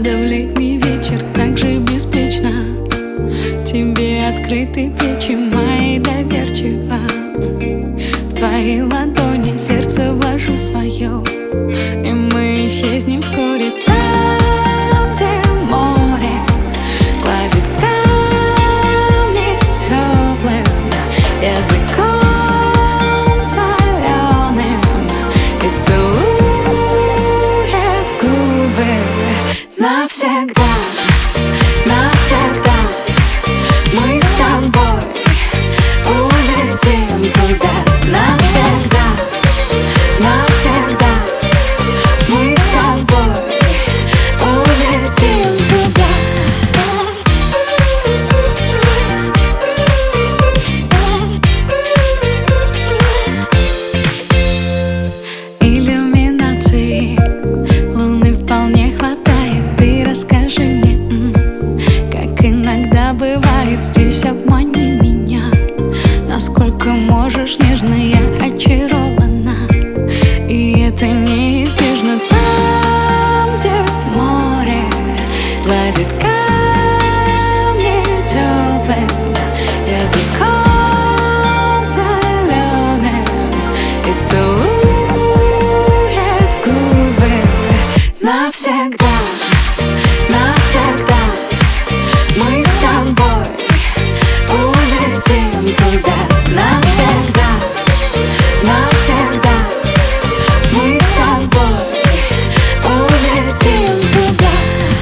надо в летний вечер так же беспечно тебе открыты плечи мои доверчиво. В твои ладони сердце вложу свое, и мы исчезнем вскоре там, где море гладит камни теплым языком соленым и целует в губы навсегда. Навсегда мы с тобой улетим туда. Навсегда, навсегда мы с тобой улетим туда. Иллюминации луны вполне хватает. Ты расскажи мне, как иногда бывает здесь, обмани меня. Насколько можешь, нежно я очарована, и это неизбежно там, где море гладит камни теплым языком соленым и целует в губы навсегда. Навсегда мы с тобой улетим туда. Навсегда, навсегда мы с тобой улетим туда.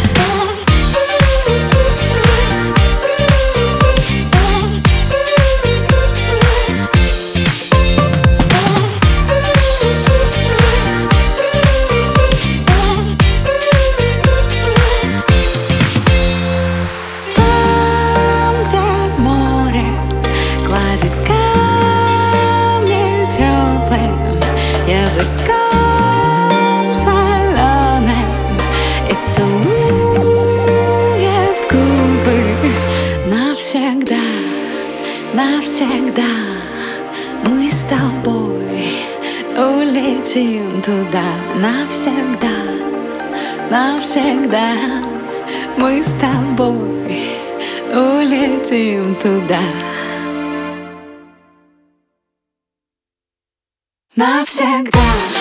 Там, где море гладит камни теплым языком соленым и целует в губы навсегда. Навсегда мы с тобой улетим туда. Навсегда, навсегда мы с тобой улетим туда. Навсегда.